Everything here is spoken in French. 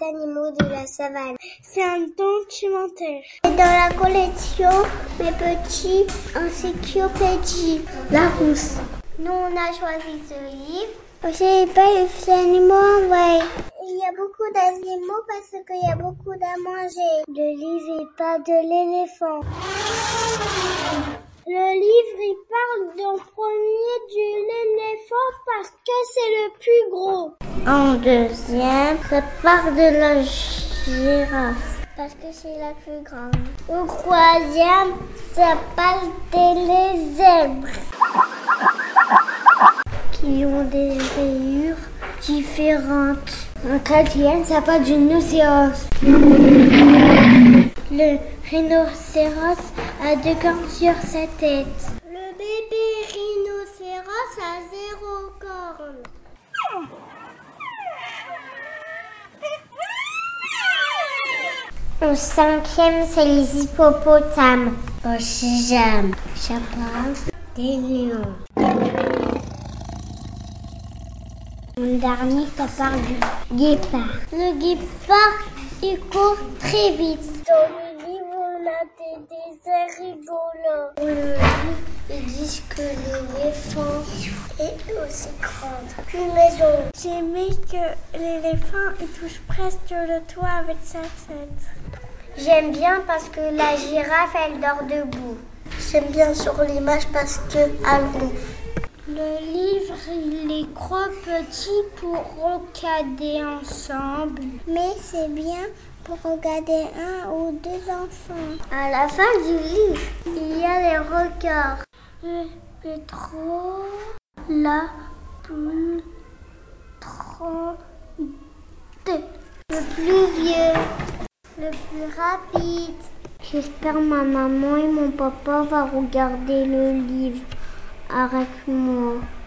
animaux de la savane. C'est un documentaire. Et dans la collection Mes Petits Encyclopédies. Larousse. Nous, on a choisi ce livre. J'ai pas les animaux en vrai. Il y a beaucoup d'animaux parce qu'il y a beaucoup à manger. Le livre, il parle de l'éléphant. Le livre, il parle en premier de l'éléphant parce que c'est le plus gros. En deuxième, ça parle de la girafe parce que c'est la plus grande. Au troisième, ça parle des zèbres qui ont des rayures différentes. En quatrième, ça parle du rhinocéros. Le rhinocéros a 2 cornes sur sa tête. Le bébé rhinocéros a 0 cornes. Au cinquième, c'est les hippopotames. Au sixième, ça parle des lions. Le dernier, ça parle du guépard. Le guépard, il court très vite. Dans le livre, on a des dessins rigolos. Dans le livre, ils disent que l'éléphant est aussi grand qu'une maison. J'ai aimé que l'éléphant, il touche presque le toit avec sa tête. J'aime bien parce que la girafe, elle dort debout. J'aime bien sur l'image parce qu'elle ronfle. Le livre, il est trop petit pour regarder ensemble. Mais c'est bien pour regarder 1 ou 2 enfants. À la fin du livre, il y a les regards. Le trop, la plus, trop, le plus vieux, le plus rapide. J'espère ma maman et mon papa vont regarder le livre avec moi.